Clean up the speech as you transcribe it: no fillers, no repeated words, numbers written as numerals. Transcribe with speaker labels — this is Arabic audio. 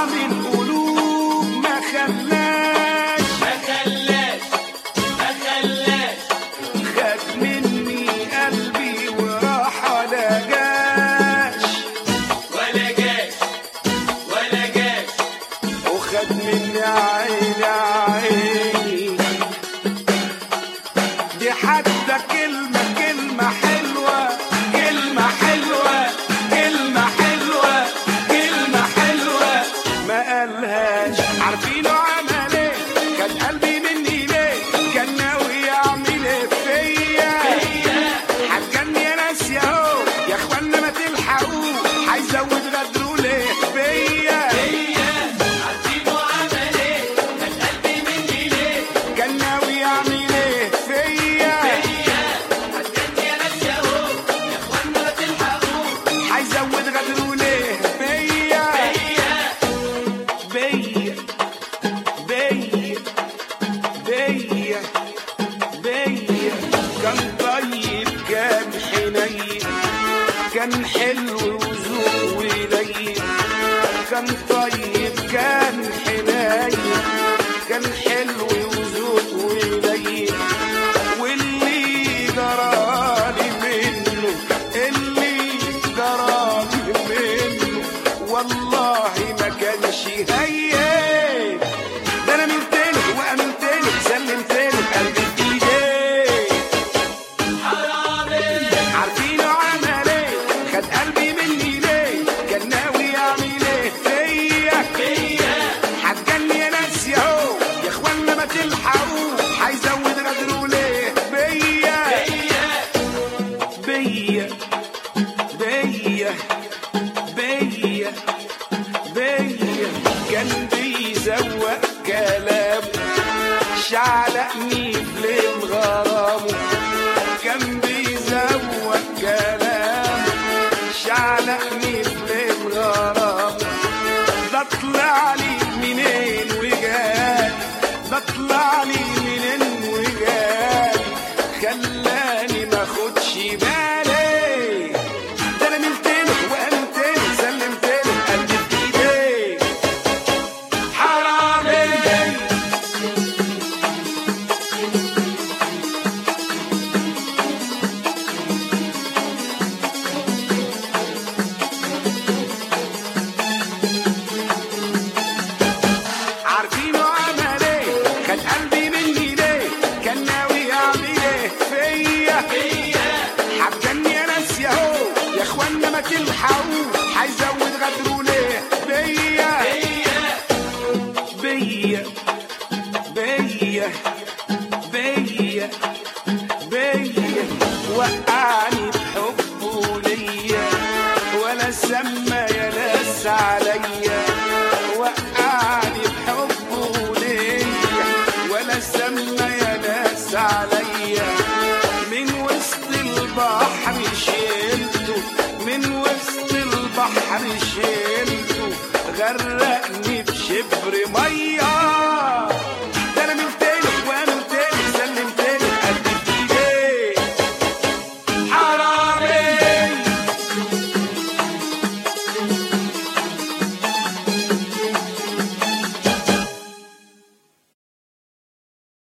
Speaker 1: طعم القلوب ما خلاش خد مني قلبي وراح ولا جاش وخد مني عيني عيني دي حتى كلمة حلوة ما قالهاش. عارفينه عمل ايه؟ كان قلبي مني ليه؟ كان ناوي يعمل ايه فيا؟ هتجني يا ناس ياهو يا اخوانا ما تلحقوه هيزود غدره ليه فيا؟
Speaker 2: عارفينه عمل ايه؟ كان قلبي مني ليه؟
Speaker 1: كان ناوي يعمل ايه فيا؟
Speaker 2: هتجني يا ناس ياهو يا اخوانا ما تلحقوه
Speaker 1: هيزود غدره ليه فيا؟ بيا كان طيب كان حنين كان حلو وذوق ولين كان طيب كان حنين كان حلو وذوق ولين واللي جرالي منه والله ما كانش هين. ده انا منتله وامنتله سلمتله قلبي في ايديه. عارفينه عمل ايه؟ خد قلبي مني ليه؟ كان ناوي يعمل ايه فيا؟ هتجني يا ناس ياهو يا اخوانا ما تلحقوه هيزود غدره ليه بيا؟ كان بيزوق كلامه شعلقني بليل غرامه كان بيزوق كلامه شعلقني بليل غرامه ده طلع لي منين وجالي خلاني ما خدش بالي. ده انا ملتله وامنتله سلمتله قلبي في ايديه. حرامي عارفينه عمل ايه؟ خد قلبي مني ليه؟ كان ناوي يعمل ايه فيا؟ هتجني يا ناس ياهو يا اخوانا ما تلحقوه هيزود غدره ليه بيا؟ وقعني بحبه ليا ولا سمى يا ناس عليا. وقعني بحبه ليا ولا سمى يا ناس عليا. من وسط البحر شلته غرقني بشبر ميه.